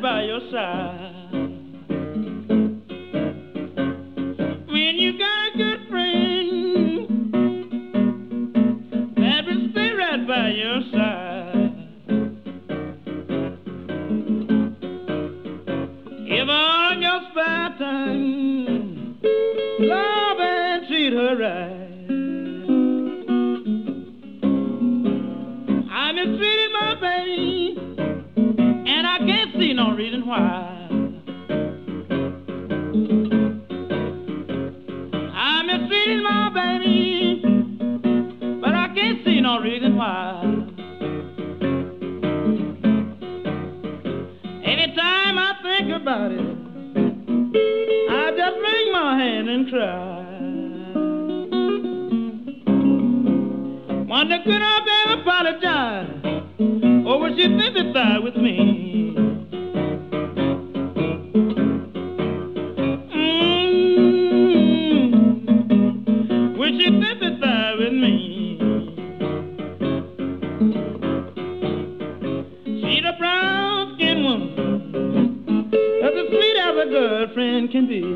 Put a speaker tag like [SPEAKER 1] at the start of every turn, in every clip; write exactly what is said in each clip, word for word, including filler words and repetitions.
[SPEAKER 1] by your side. When you got a good friend that will stay right by your side. Give all your spare time, love and treat her right. I'm mistreating my baby, and I can't see no reason why. I'm mistreating my baby, but I can't see no reason why. Every time I think about it, I just wring my hand and cry. Wonder could I ever apologize, or would she sympathize with me? Mm, would she sympathize with me? She's a brown-skinned woman, as sweet as a girlfriend can be.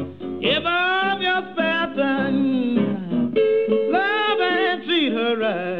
[SPEAKER 1] Give all of your spare time, love and treat her right.